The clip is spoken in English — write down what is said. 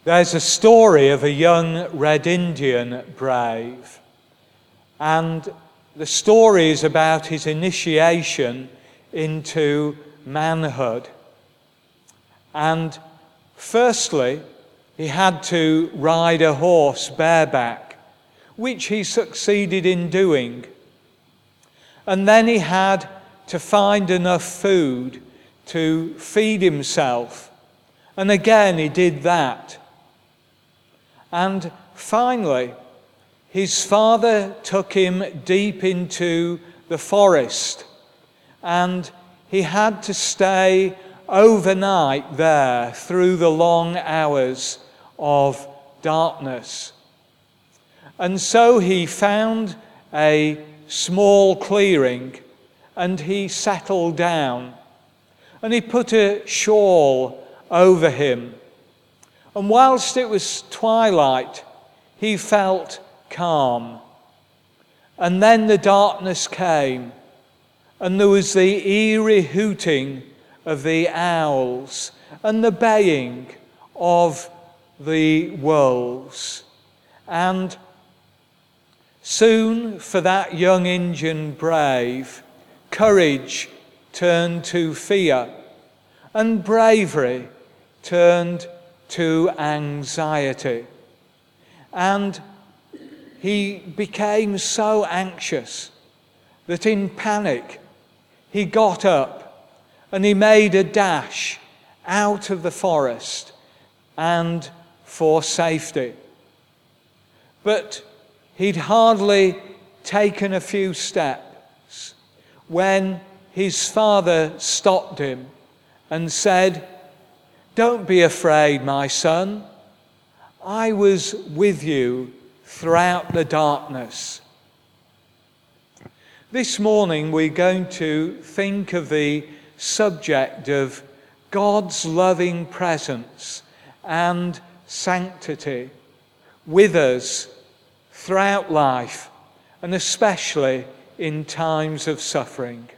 There's a story of a young Red Indian brave, and the story is about his initiation into manhood. And firstly, he had to ride a horse bareback, which he succeeded in doing. And then he had to find enough food to feed himself. And again, he did that. And finally, his father took him deep into the forest, and he had to stay overnight there through the long hours of darkness. And so he found a small clearing, and he settled down, and he put a shawl over him. And whilst it was twilight, he felt calm. And then the darkness came, and there was the eerie hooting of the owls and the baying of the wolves. And soon, for that young Indian brave, courage turned to fear, and bravery turned to anxiety. And he became so anxious that in panic he got up and he made a dash out of the forest and for safety. But he'd hardly taken a few steps when his father stopped him and said, "Don't be afraid, my son. I was with you throughout the darkness." This morning we're going to think of the subject of God's loving presence and sanctity with us throughout life, and especially in times of suffering.